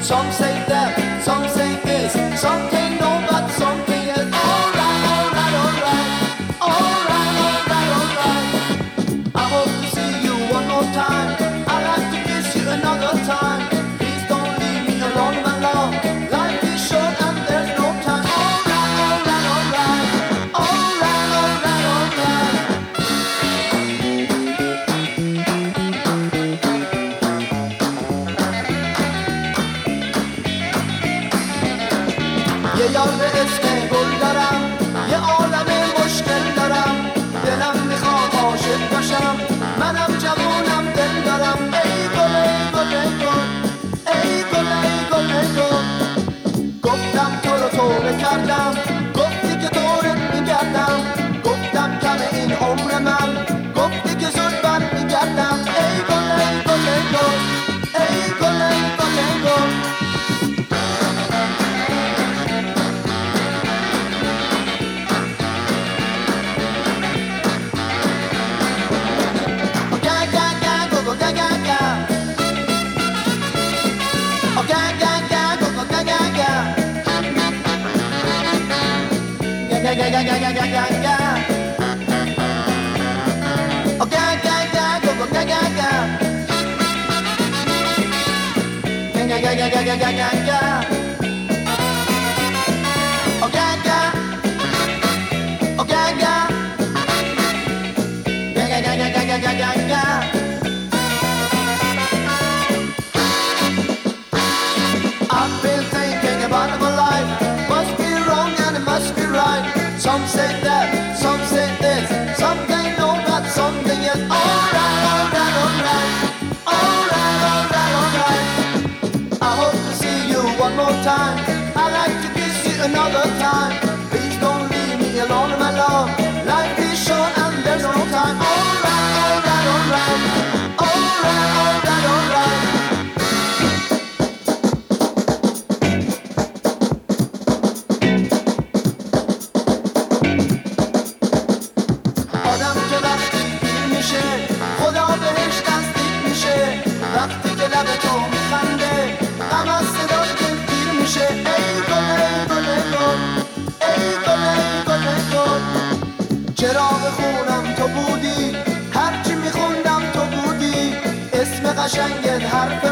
Some say that, some say this, some say no, but some say yes. Alright, alright, alright, alright, alright, alright. I hope to see you one more time. I'd like to kiss you another time. Please don't leave me alone, my love. Life is short and there's no time. Alright, alright, alright, alright, alright, alright. یه یار به اسم گل دارم، یه عالم مشکل دارم. دلم میخواد عاشق باشم، منم جوونم دل دارم. ای گل ای گل ای گل، ای گل ای گل ای گل. گفتم تو رو توبه کردم، گفتی که دورت میگردم. گفتم کمه این عمر من، گفتی که زود بر میگردم. ای گل ای گل ای گل، ای گل ای گل ای گل. I've been thinking about my life. Must be wrong and it must be right. Some say that, some say this, something no, but something yes. Alright, alright, alright, alright, alright, alright. I hope to see you one more time. I'd like to kiss you another time. Please don't leave me alone, my love. Life is short and there's no time. Alright, alright, alright, alright, alright, alright. آدم که وقتی پیر میشه خدا بهش نزدیک میشه. وقتی که لب تو میخنده غم از صدای دلگیر میشه. ای گل ای گل ای گل، ای گل ای گل ای گل. چراغ خونم تو بودی، هرچی میخوندم تو بودی. اسم قشنگت حرف